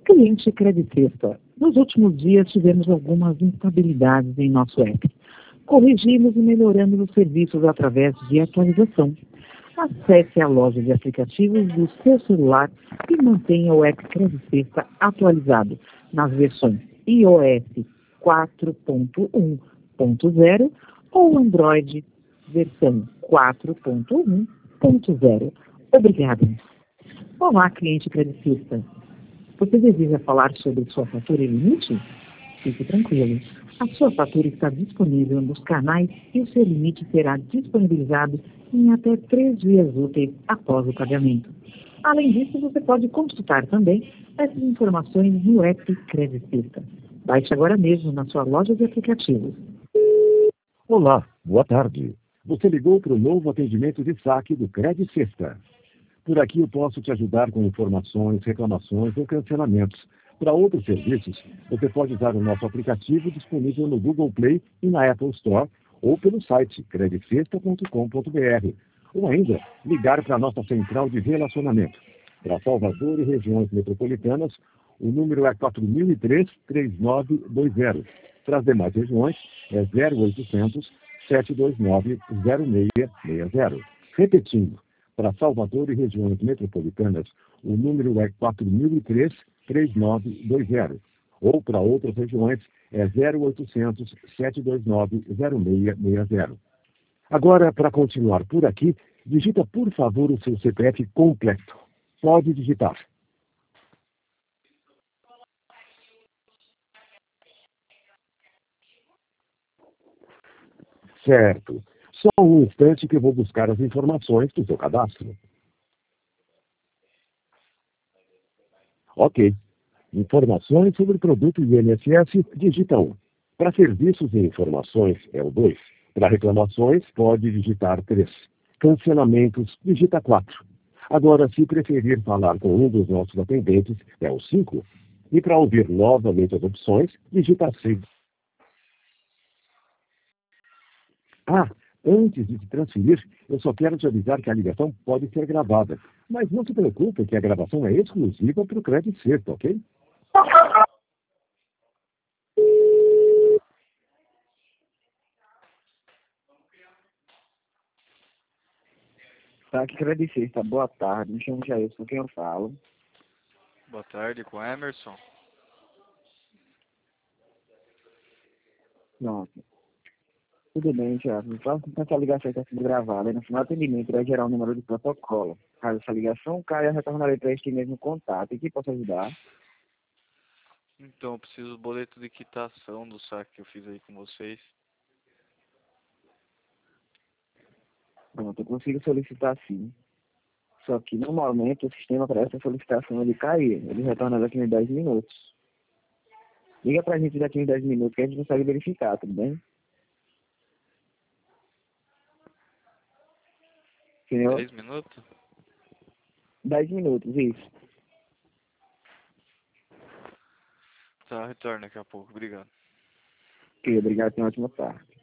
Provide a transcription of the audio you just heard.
Cliente Credit Sexta. Nos últimos dias tivemos algumas instabilidades em nosso app. Corrigimos e melhoramos os serviços através de atualização. Acesse a loja de aplicativos do seu celular e mantenha o app Credit Sexta atualizado nas versões iOS 4.1.0 ou Android versão 4.1.0. Obrigada. Olá, cliente Credit Sexta. Você deseja falar sobre sua fatura e limite? Fique tranquilo. A sua fatura está disponível nos canais e o seu limite será disponibilizado em até 3 dias úteis após o pagamento. Além disso, você pode consultar também essas informações no app Credit Sexta. Baixe agora mesmo na sua loja de aplicativos. Olá, boa tarde. Você ligou para o novo atendimento de saque do Credit Sexta. Por aqui eu posso te ajudar com informações, reclamações ou cancelamentos. Para outros serviços, você pode usar o nosso aplicativo disponível no Google Play e na Apple Store ou pelo site creditsexta.com.br ou ainda ligar para a nossa central de relacionamento. Para Salvador e regiões metropolitanas, o número é 4003-3920. Para as demais regiões, é 0800 729 0660. Repetindo, para Salvador e regiões metropolitanas, o número é 4003-3920. Ou para outras regiões, é 0800 729 0660. Agora, para continuar por aqui, digita, por favor, o seu CPF completo. Pode digitar. Certo. Só um instante que eu vou buscar as informações do seu cadastro. Ok. Informações sobre o produto INSS, digita 1. Para serviços e informações, é o 2. Para reclamações, pode digitar 3. Cancelamentos, digita 4. Agora, se preferir falar com um dos nossos atendentes, é o 5. E para ouvir novamente as opções, digita 6. Antes de te transferir, eu só quero te avisar que a ligação pode ser gravada. Mas não se preocupe que a gravação é exclusiva para o Credit Sexta, ok? Tá, que Credit Sexta, boa tarde. Me chamo Jair, com quem eu falo? Boa tarde, com Emerson. Pronto. Tudo bem, Thiago. Fala com essa ligação está sendo gravada. No final do atendimento vai gerar um número de protocolo. Caso essa ligação caia, eu retornarei para este mesmo contato. E que posso ajudar? Então, eu preciso do boleto de quitação do saque que eu fiz aí com vocês. Pronto, eu consigo solicitar sim. Só que normalmente o sistema para essa solicitação ele cair. Ele retorna daqui em 10 minutos. Liga pra gente daqui em 10 minutos que a gente consegue verificar, tudo bem? Senhor? 10 minutos? 10 minutos, isso. Tá, retorno daqui a pouco. Obrigado. Ok, obrigado, tenha uma ótima tarde.